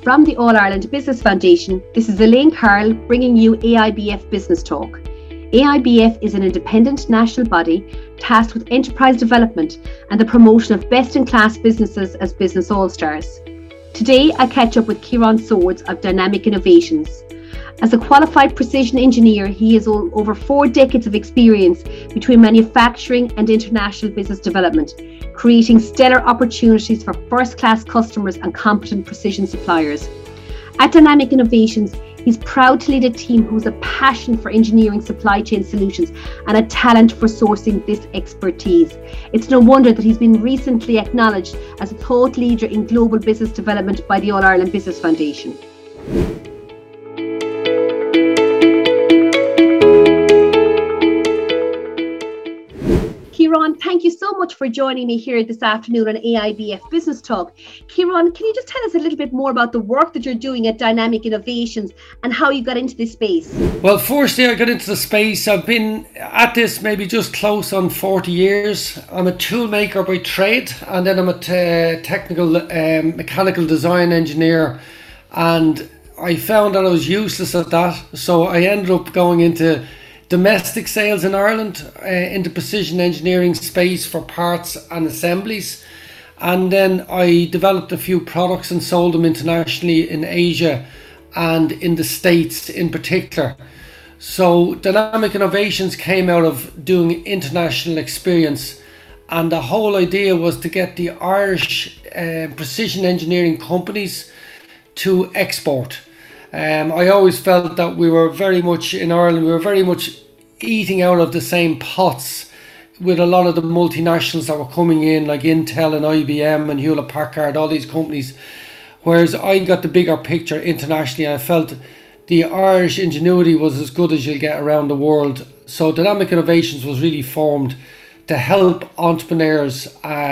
From the All Ireland Business Foundation, this is Elaine Carroll bringing you AIBF Business Talk. AIBF is an independent national body tasked with enterprise development and the promotion of best-in-class businesses as business all-stars. Today, I catch up with Kieran Swords of Dynamic Innovations. As a qualified precision engineer, he has over 4 decades of experience between manufacturing and international business development, creating stellar opportunities for first-class customers and competent precision suppliers. At Dynamic Innovations, he's proud to lead a team who has a passion for engineering supply chain solutions and a talent for sourcing this expertise. It's no wonder that he's been recently acknowledged as a thought leader in global business development by the All Ireland Business Foundation. Kieran, thank you so much for joining me here this afternoon on AIBF Business Talk. Kieran, can you just tell us a little bit more about the work that you're doing at Dynamic Innovations and how you got into this space? Well, firstly, I got into the space. I've been at this maybe just close on 40 years. I'm a tool maker by trade, and then I'm a technical mechanical design engineer, and I found that I was useless at that, so I ended up going into domestic sales in Ireland, into precision engineering space for parts and assemblies, and then I developed a few products and sold them internationally in Asia and in the States in particular. So Dynamic Innovations came out of doing international experience, and the whole idea was to get the Irish precision engineering companies to export. I always felt that we were very much in Ireland, we were very much eating out of the same pots with a lot of the multinationals that were coming in, like Intel and IBM and Hewlett Packard, all these companies. Whereas I got the bigger picture internationally, and I felt the Irish ingenuity was as good as you'll get around the world. So Dynamic Innovations was really formed to help entrepreneurs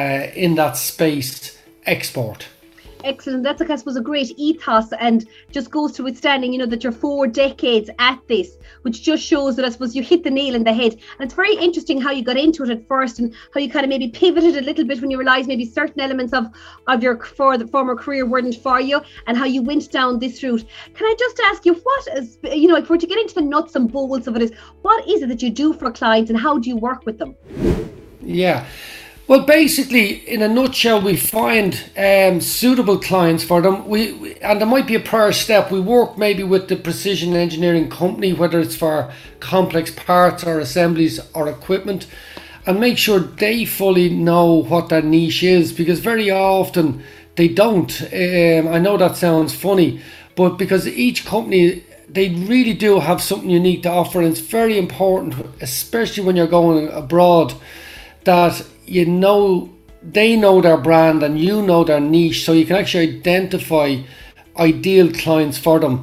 in that space export. Excellent. That's, I suppose, a great ethos, and just goes to withstanding, that you're 4 decades at this, which just shows that I suppose you hit the nail in the head. And it's very interesting how you got into it at first, and how you kind of maybe pivoted a little bit when you realised maybe certain elements of your former career weren't for you, and how you went down this route. Can I just ask you, what is, if we're to get into the nuts and bolts of it, what is it that you do for clients, and how do you work with them? Yeah. Well, basically, in a nutshell, we find suitable clients for them. And there might be a prior step. We work maybe with the precision engineering company, whether it's for complex parts or assemblies or equipment, and make sure they fully know what their niche is, because very often they don't. I know that sounds funny, but because each company, they really do have something unique to offer, and it's very important, especially when you're going abroad, that they know their brand and you know their niche, so you can actually identify ideal clients for them.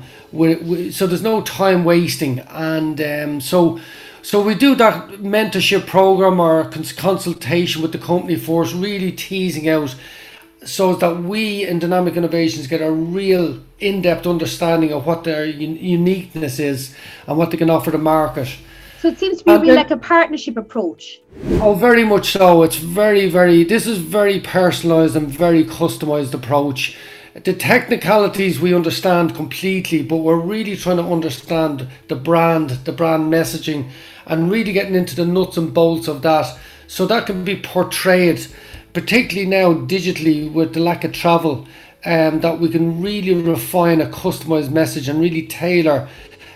So there's no time wasting, and so we do that mentorship program or consultation with the company first, really teasing out, so that we in Dynamic Innovations get a real in-depth understanding of what their uniqueness is and what they can offer the market. So it seems to be really like a partnership approach. Oh, very much so. It's this is very personalised and very customised approach. The technicalities we understand completely, but we're really trying to understand the brand messaging, and really getting into the nuts and bolts of that, so that can be portrayed, particularly now digitally with the lack of travel, that we can really refine a customised message and really tailor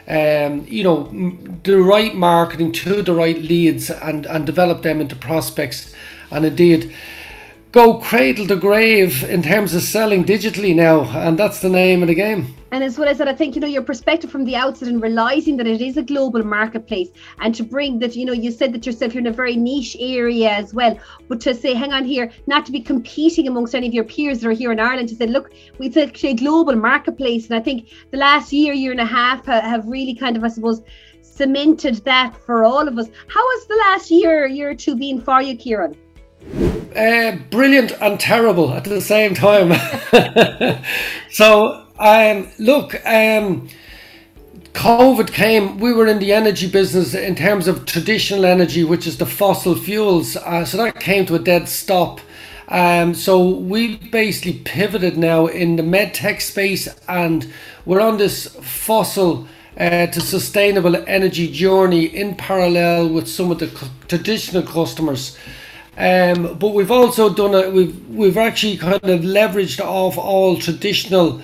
the right marketing to the right leads, and develop them into prospects, and indeed go cradle to grave in terms of selling digitally now, and that's the name of the game. And as what I said, I think, your perspective from the outset, and realising that it is a global marketplace, and to bring that, you said that yourself, you're in a very niche area as well, but to say, hang on here, not to be competing amongst any of your peers that are here in Ireland, to say, look, it's actually a global marketplace. And I think the last year and a half have really kind of, I suppose, cemented that for all of us. How has the last year or two been for you, Kieran? Brilliant and terrible at the same time. So COVID came, we were in the energy business in terms of traditional energy, which is the fossil fuels. So that came to a dead stop. So we've basically pivoted now in the medtech space, and we're on this fossil to sustainable energy journey in parallel with some of the traditional customers. But we've also done we've actually kind of leveraged off all traditional,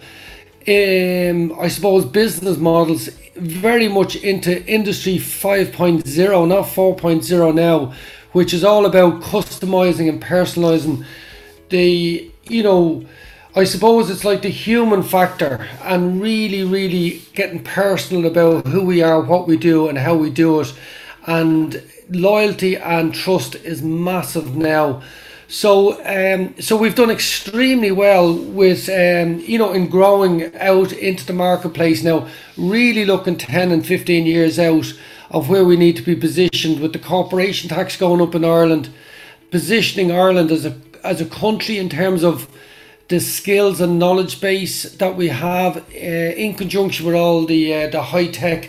I suppose, business models very much into Industry 5.0, not 4.0 now, which is all about customizing and personalizing the, I suppose it's like the human factor, and really, really getting personal about who we are, what we do and how we do it. And loyalty and trust is massive now. So we've done extremely well with, in growing out into the marketplace now, really looking 10 and 15 years out of where we need to be positioned with the corporation tax going up in Ireland, positioning Ireland as a country in terms of the skills and knowledge base that we have in conjunction with all the high tech,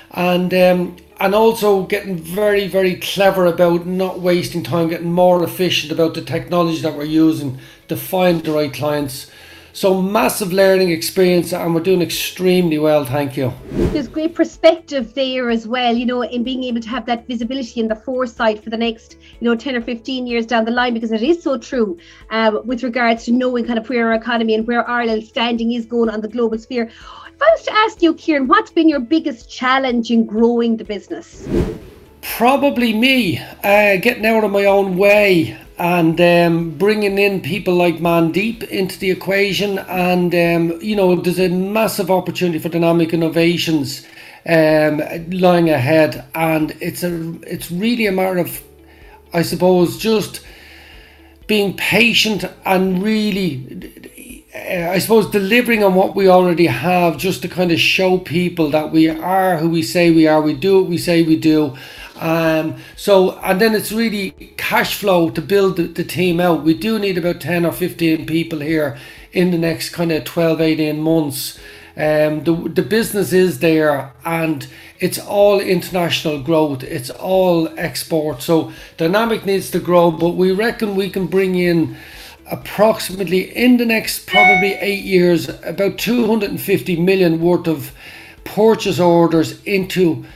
and also getting very, very clever about not wasting time, getting more efficient about the technology that we're using to find the right clients. So massive learning experience, and we're doing extremely well, thank you. There's great perspective there as well, in being able to have that visibility and the foresight for the next, 10 or 15 years down the line, because it is so true with regards to knowing kind of where our economy and where Ireland's standing is going on the global sphere. If I was to ask you, Kieran, what's been your biggest challenge in growing the business? Probably me, getting out of my own way and bringing in people like Mandeep into the equation. And, there's a massive opportunity for dynamic innovations lying ahead. And it's really a matter of, I suppose, just being patient and really, I suppose, delivering on what we already have, just to kind of show people that we are who we say we are, we do what we say we do. And then it's really cash flow to build the team out. We do need about 10 or 15 people here in the next kind of 12, 18 months. The business is there, and it's all international growth, it's all export. So Dynamic needs to grow, but we reckon we can bring in approximately, in the next probably 8 years, about 250 million worth of purchase orders into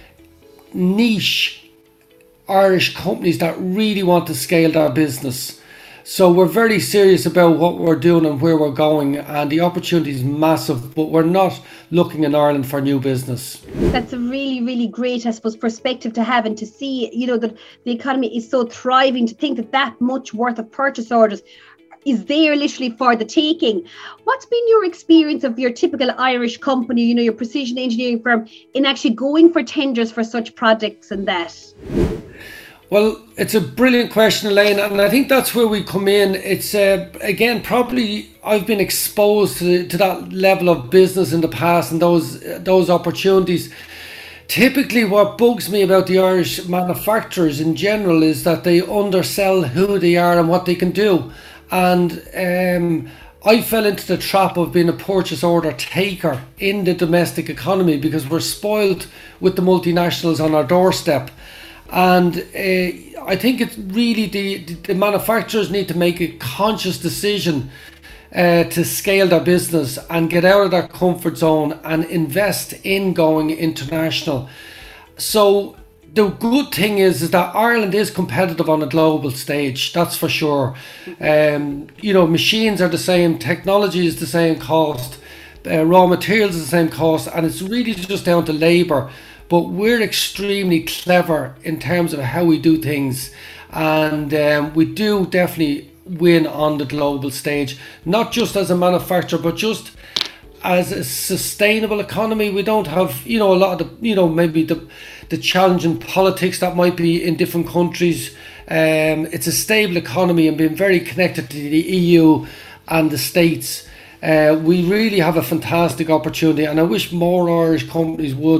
niche Irish companies that really want to scale their business. So we're very serious about what we're doing and where we're going, and the opportunity is massive, but we're not looking in Ireland for new business. That's a really, really great, I suppose, perspective to have, and to see, that the economy is so thriving, to think that much worth of purchase orders is there literally for the taking. What's been your experience of your typical Irish company, your precision engineering firm, in actually going for tenders for such projects and that? Well, it's a brilliant question, Elaine, and I think that's where we come in. It's again, probably I've been exposed to that level of business in the past and those opportunities. Typically, what bugs me about the Irish manufacturers in general is that they undersell who they are and what they can do. And I fell into the trap of being a purchase order taker in the domestic economy, because we're spoiled with the multinationals on our doorstep. And I think it's really the manufacturers need to make a conscious decision to scale their business and get out of their comfort zone and invest in going international. So the good thing is that Ireland is competitive on a global stage, that's for sure. Machines are the same, technology is the same cost, raw materials is the same cost, and it's really just down to labour. But we're extremely clever in terms of how we do things, and we do definitely win on the global stage, not just as a manufacturer, but just as a sustainable economy. We don't have, a lot of the, maybe the challenging politics that might be in different countries. It's a stable economy, and being very connected to the EU and the States. We really have a fantastic opportunity, and I wish more Irish companies would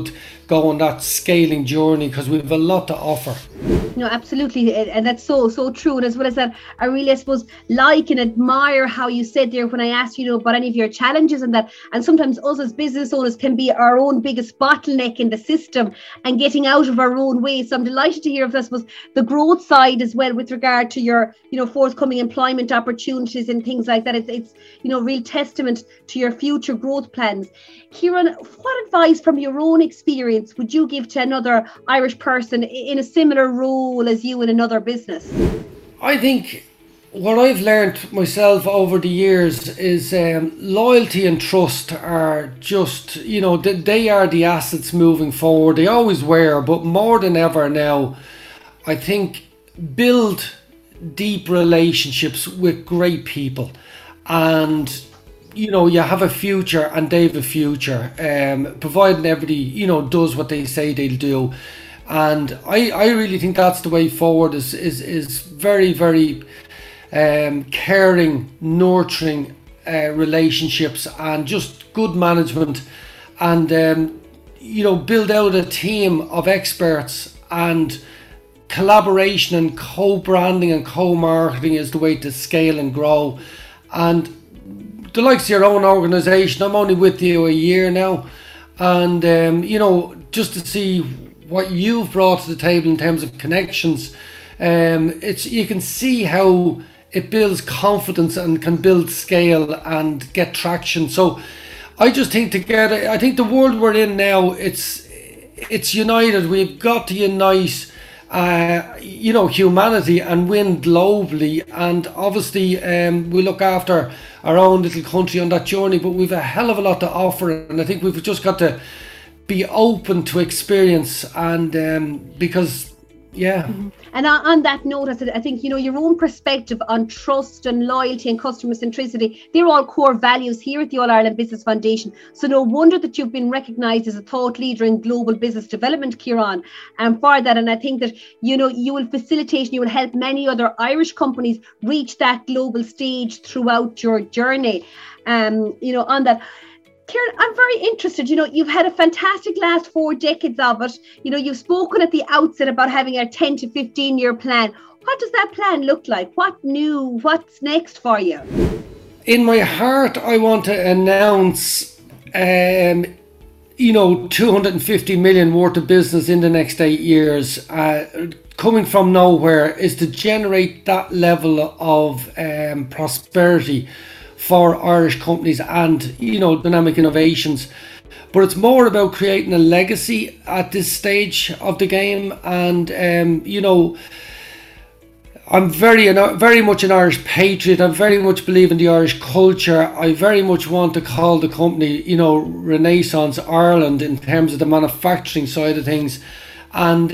go on that scaling journey, because we have a lot to offer. No, absolutely, and that's so true. And as well as that, I really, I suppose, like and admire how you said there when I asked you, about any of your challenges, and that, and sometimes us as business owners can be our own biggest bottleneck in the system and getting out of our own way. So I'm delighted to hear of, I suppose, the growth side as well with regard to your, forthcoming employment opportunities and things like that. It's real testament to your future growth plans. Kieran, what advice from your own experience would you give to another Irish person in a similar role as you in another business? I think what I've learned myself over the years is loyalty and trust are just, they are the assets moving forward. They always were, but more than ever now, I think build deep relationships with great people, and you have a future and they have a future, providing everybody does what they say they'll do. And I really think that's the way forward, is very, very caring, nurturing relationships, and just good management, and build out a team of experts, and collaboration and co-branding and co-marketing is the way to scale and grow. And the likes of your own organisation, I'm only with you a year now, and just to see what you've brought to the table in terms of connections, you can see how it builds confidence and can build scale and get traction. So I just think together, I think the world we're in now, it's united. We've got to unite humanity and win globally. And obviously we look after our own little country on that journey, but we've a hell of a lot to offer, and I think we've just got to be open to experience, and because And on that note, I think your own perspective on trust and loyalty and customer centricity, they're all core values here at the All Ireland Business Foundation. So no wonder that you've been recognised as a thought leader in global business development, Kieran, and for that. And I think that you will facilitate and you will help many other Irish companies reach that global stage throughout your journey. On that, Kieran, I'm very interested. You've had a fantastic last 4 decades of it. You've spoken at the outset about having a 10 to 15 year plan. What does that plan look like? What's next for you? In my heart, I want to announce, 250 million worth of business in the next 8 years. Coming from nowhere is to generate that level of prosperity for Irish companies and dynamic innovations. But it's more about creating a legacy at this stage of the game. And I'm very much an Irish patriot. I very much believe in the Irish culture. I very much want to call the company Renaissance Ireland in terms of the manufacturing side of things. And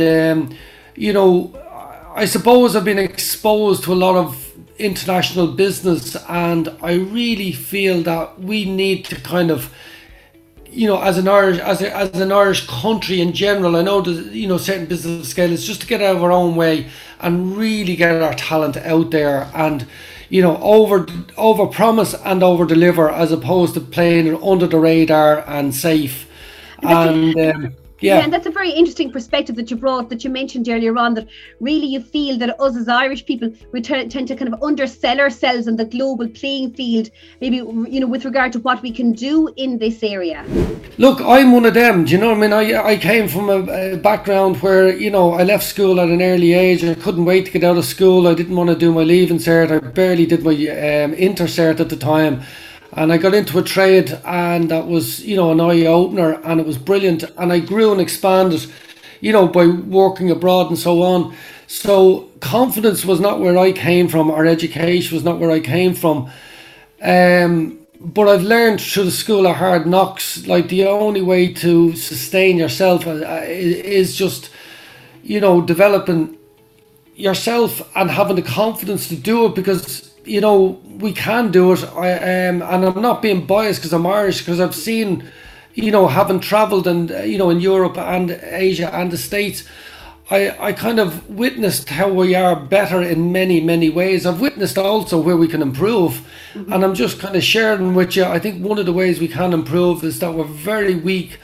I suppose I've been exposed to a lot of international business, and I really feel that we need to kind of, as an Irish country in general, I know that certain business scale is just to get out of our own way and really get our talent out there, and over promise and over deliver, as opposed to playing under the radar and safe. And and that's a very interesting perspective that you mentioned earlier on, that really you feel that us as Irish people, we tend to kind of undersell ourselves on the global playing field, maybe with regard to what we can do in this area. Look, I'm one of them. Do you know what I mean? I came from a background where I left school at an early age. I couldn't wait to get out of school. I didn't want to do my Leaving Cert. I barely did my Inter-Cert at the time. And I got into a trade, and that was, an eye-opener, and it was brilliant. And I grew and expanded, by working abroad and so on. So confidence was not where I came from, or education was not where I came from. But I've learned through the school of hard knocks, like the only way to sustain yourself is just, developing yourself and having the confidence to do it, because we can do it. And I'm not being biased because I'm Irish, because I've seen, having travelled and, in Europe and Asia and the States, I kind of witnessed how we are better in many, many ways. I've witnessed also where we can improve. Mm-hmm. And I'm just kind of sharing with you, I think one of the ways we can improve is that we're very weak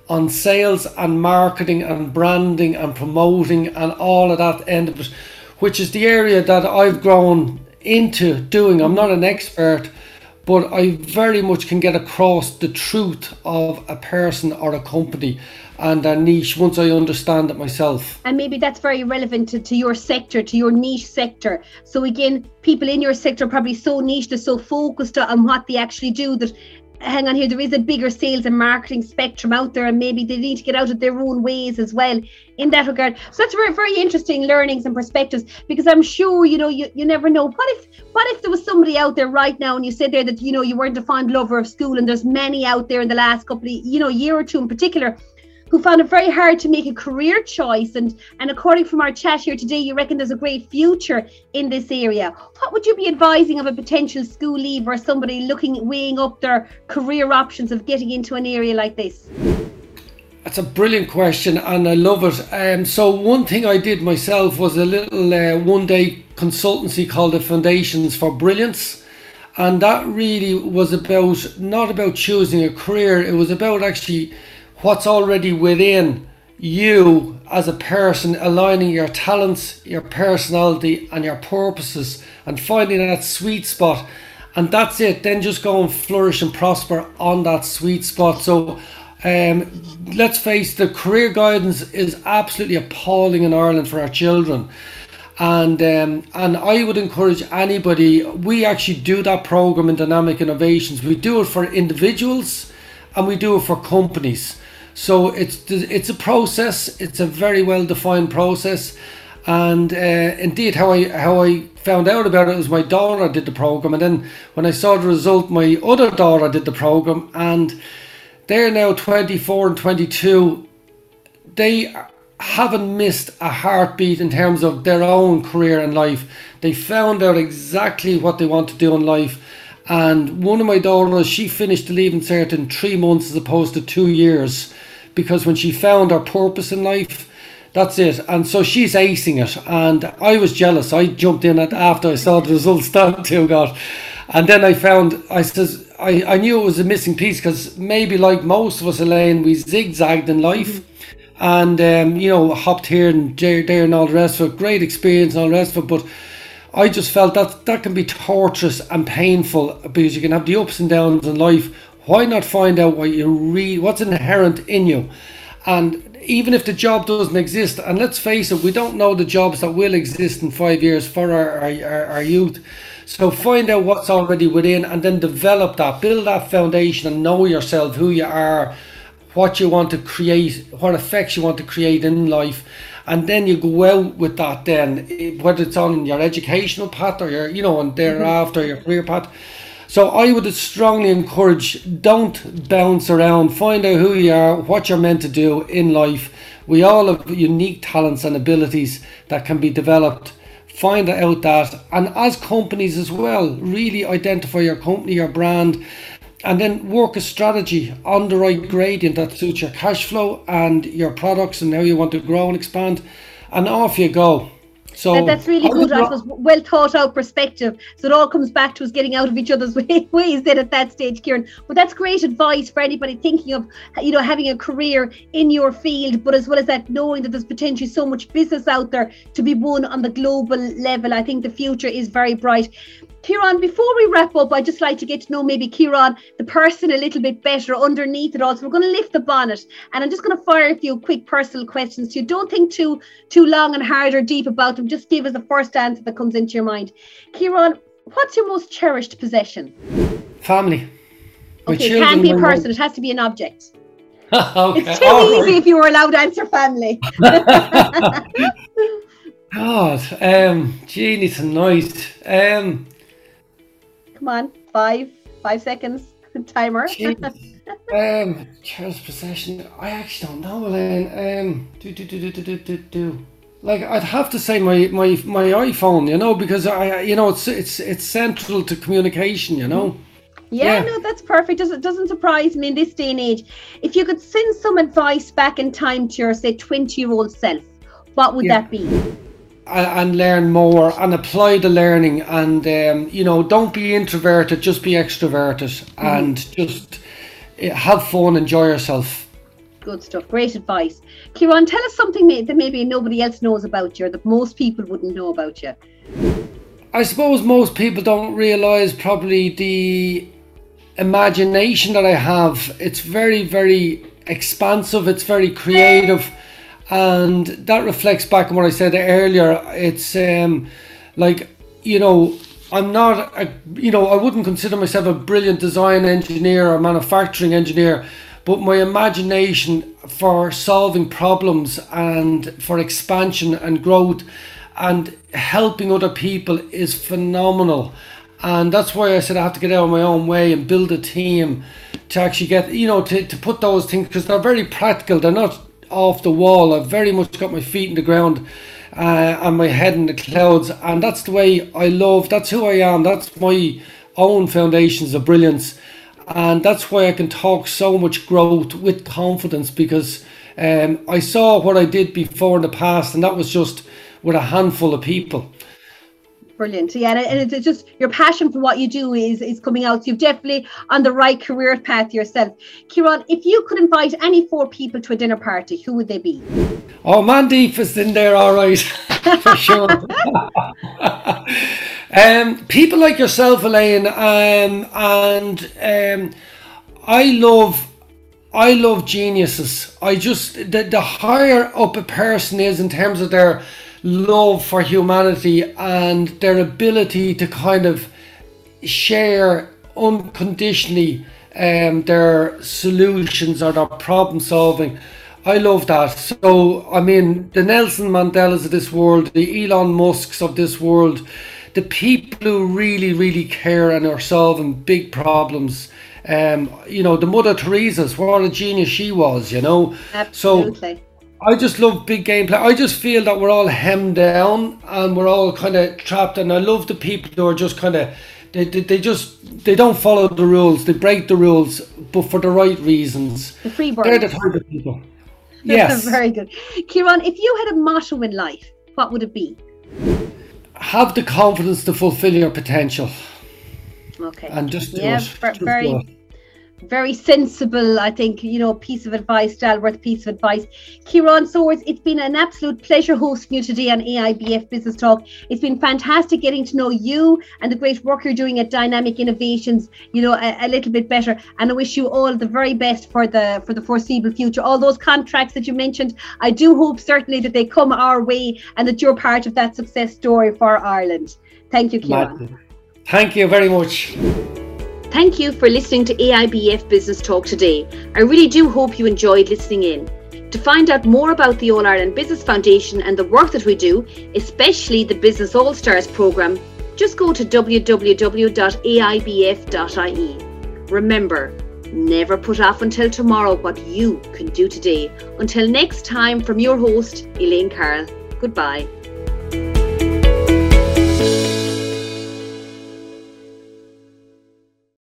on sales and marketing and branding and promoting and all of that end of it, which is the area that I've grown into doing. I'm not an expert, but I very much can get across the truth of a person or a company and their niche once I understand it myself. And maybe that's very relevant to your sector, to your niche sector. So again, people in your sector are probably so niche, they're so focused on what they actually do that, hang on here, there is a bigger sales and marketing spectrum out there, and maybe they need to get out of their own ways as well in that regard. So that's very, very interesting learnings and perspectives, because I'm sure, you never know. What if there was somebody out there right now, and you said there that, you weren't a fond lover of school, and there's many out there in the last couple of, year or two in particular, who found it very hard to make a career choice, and according from our chat here today, you reckon there's a great future in this area. What would you be advising of a potential school leaver or somebody weighing up their career options of getting into an area like this? That's a brilliant question, and I love it. So one thing I did myself was a little one-day consultancy called the Foundations for Brilliance, and that really was not about choosing a career. It was about actually what's already within you as a person, aligning your talents, your personality and your purposes and finding that sweet spot. And that's it. Then just go and flourish and prosper on that sweet spot. So let's face the career guidance is absolutely appalling in Ireland for our children. And I would encourage anybody, we actually do that program in Dynamic Innovations. We do it for individuals and we do it for companies. So it's a process. It's a very well defined process, and indeed how I found out about it was my daughter did the program, and then when I saw the result, my other daughter did the program, and they're now 24 and 22. They haven't missed a heartbeat in terms of their own career and life. They found out exactly what they want to do in life. And one of my daughters, she finished the Leaving Cert in 3 months as opposed to 2 years, because when she found her purpose in life, that's it. And so she's acing it. And I was jealous. I jumped in after I saw the results down to God. And then I knew it was a missing piece, because maybe like most of us, Elaine, we zigzagged in life and, hopped here and there and all the rest of it. Great experience and all the rest of it. But I just felt that can be torturous and painful, because you can have the ups and downs in life. Why not find out what's inherent in you? And even if the job doesn't exist, and let's face it, we don't know the jobs that will exist in 5 years for our youth. So find out what's already within, and then develop that, build that foundation, and know yourself, who you are, what you want to create, what effects you want to create in life. And then you go out with that then, whether it's on your educational path or your, and thereafter your career path. So I would strongly encourage, don't bounce around, find out who you are, what you're meant to do in life. We all have unique talents and abilities that can be developed. Find out that, and as companies as well, really identify your company, your brand, and then work a strategy on the right gradient that suits your cash flow and your products and how you want to grow and expand, and off you go. So that's really good. I suppose well thought out perspective. So it all comes back to us getting out of each other's ways then at that stage, Kieran. But that's great advice for anybody thinking of, having a career in your field, but as well as that, knowing that there's potentially so much business out there to be won on the global level. I think the future is very bright. Kieran, before we wrap up, I'd just like to get to know maybe Kieran, the person, a little bit better underneath it all. So we're going to lift the bonnet, and I'm just going to fire a few quick personal questions. You don't think too long and hard or deep about them. Just give us the first answer that comes into your mind. Kieran, what's your most cherished possession? Family. Okay, it can't be a person. It has to be an object. Okay. It's too easy if you were allowed to answer family. God, genie tonight. Come on, 5 seconds timer. Cherished possession. I actually don't know, Elaine. Like, I'd have to say my iPhone, because it's central to communication, Yeah, no, that's perfect. It doesn't surprise me in this day and age. If you could send some advice back in time to your, say, 20-year-old self, what would that be? And learn more and apply the learning, and don't be introverted, just be extroverted, and just have fun, enjoy yourself. Good stuff. Great advice. Kieran, tell us something that maybe nobody else knows about you, or that most people wouldn't know about you. I suppose most people don't realise probably the imagination that I have. It's very, very expansive. It's very creative. And that reflects back on what I said earlier. It's like, you know, I'm not, I wouldn't consider myself a brilliant design engineer or manufacturing engineer, but my imagination for solving problems and for expansion and growth and helping other people is phenomenal. And that's why I said I have to get out of my own way and build a team to actually get, to put those things, because they're very practical. They're not off the wall. I've very much got my feet in the ground and my head in the clouds. And that's the way I love, that's who I am. That's my own foundations of brilliance. And that's why I can talk so much growth with confidence, because I saw what I did before in the past, and that was just with a handful of people. Brilliant. Yeah, and it's just your passion for what you do is coming out. So you've definitely on the right career path yourself. Kieran, if you could invite any 4 people to a dinner party, who would they be? Oh, Mandeep is in there, all right, for sure. People like yourself, Elaine, and I love geniuses. The higher up a person is in terms of their love for humanity and their ability to kind of share unconditionally their solutions or their problem solving. I love that. So, I mean, the Nelson Mandelas of this world, the Elon Musks of this world, the people who really, really care and are solving big problems. The Mother Teresa's, what a genius she was, Absolutely. So I just love big gameplay. I just feel that we're all hemmed down and we're all kind of trapped. And I love the people who are just kind of, they don't follow the rules. They break the rules, but for the right reasons. The free birds. They're the type of people. Yes. Very good. Kieran, if you had a motto in life, what would it be? Have the confidence to fulfill your potential. Okay. And just do it. Very sensible, I think, piece of advice, stalwart piece of advice. Kieran Swords, it's been an absolute pleasure hosting you today on AIBF Business Talk. It's been fantastic getting to know you and the great work you're doing at Dynamic Innovations, a little bit better. And I wish you all the very best for the foreseeable future. All those contracts that you mentioned, I do hope certainly that they come our way and that you're part of that success story for Ireland. Thank you, Kieran. Thank you very much. Thank you for listening to AIBF Business Talk today. I really do hope you enjoyed listening in. To find out more about the All Ireland Business Foundation and the work that we do, especially the Business All Stars programme, just go to www.aibf.ie. Remember, never put off until tomorrow what you can do today. Until next time, from your host, Elaine Carroll. Goodbye.